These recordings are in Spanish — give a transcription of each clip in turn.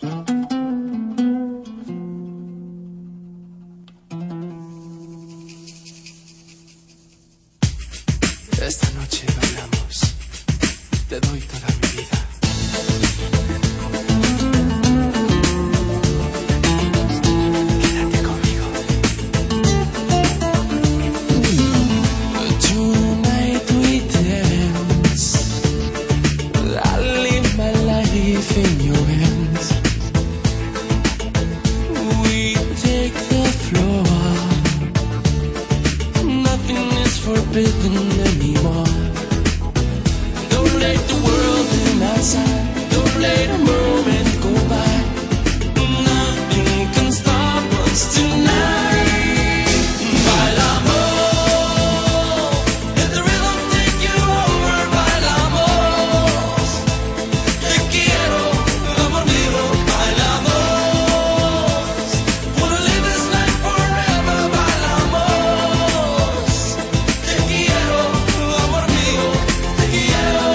Esta noche bailamos, te doy toda mi vida. Quédate conmigo. Tonight we dance, I live my life in your hands. We take the floor, nothing is forbidden anymore. Don't let the world in outside, don't let a moment go by. Nothing can stop us tonight. Bailamos, let the rhythm take you over. Bailamos, te quiero, amor mío. Bailamos, wanna live this life forever. Bailamos, te quiero, amor mío, te quiero.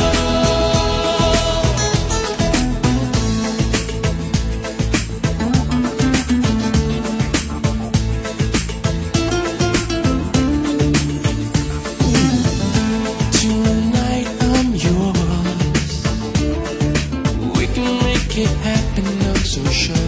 Tonight I'm yours. We can make it happen, I'm so sure.